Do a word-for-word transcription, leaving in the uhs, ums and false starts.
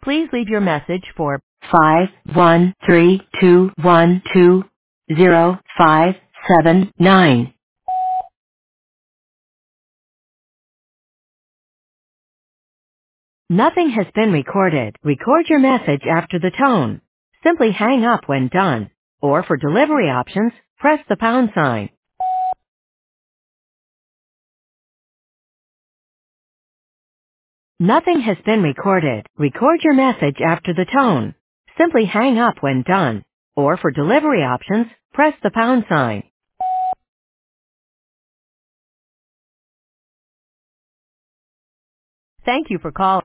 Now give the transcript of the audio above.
Please leave your message for five one three two one two zero five seven nine. Nothing has been recorded. Record your message after the tone. Simply hang up when done. Or for delivery options, press the pound sign. Nothing has been recorded. Record your message after the tone. Simply hang up when done. Or for delivery options, press the pound sign. Thank you for calling.